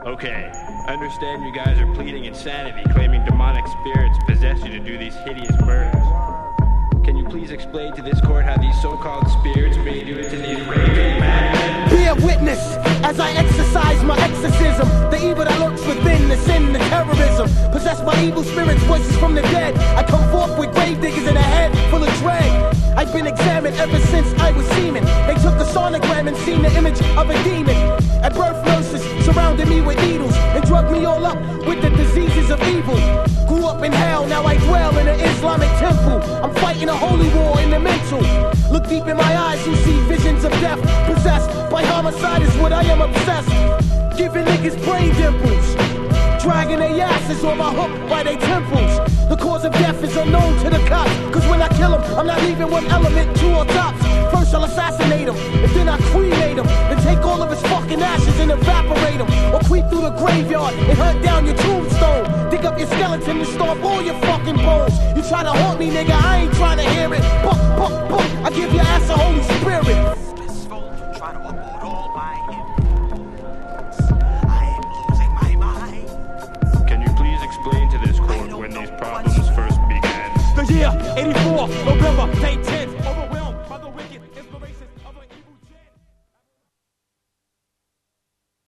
Okay, I understand you guys are pleading insanity, claiming demonic spirits possess you to do these hideous murders. Can you please explain to this court how these so-called spirits made you into these raving madmen? Be a witness as I exercise my exorcism. The evil that lurks within, the sin, the terrorism. Possessed by evil spirits, voices from the dead. I come forth with grave diggers in a head full of dread. I've been examined ever since I was semen. They took a sonogram and seen the image of a demon. At birth, nurses surrounded me with needles and drugged me all up with the diseases of evil. Grew up in hell, now I dwell in an Islamic temple. I'm fighting a holy war in the mental. Look deep in my eyes, you see visions of death. Possessed by homicide is what I am obsessed. Giving niggas brain dimples. Dragging their asses on my hook by their temples. The cause of death is unknown to the cops. Cause when I kill him, I'm not leaving one element, two on tops. First I'll assassinate him, and then I cremate him. Then take all of his fucking ashes and evaporate him. Or creep through the graveyard and hunt down your tombstone. Dig up your skeleton and stomp all your fucking bones. You try to haunt me, nigga, I ain't trying to hear it. Buck, buck, buck, I give your ass a Holy Spirit. Try to upload all my hymns. I am losing my mind. Can you please explain to this court when these problems first began? The year 84, November, day 10.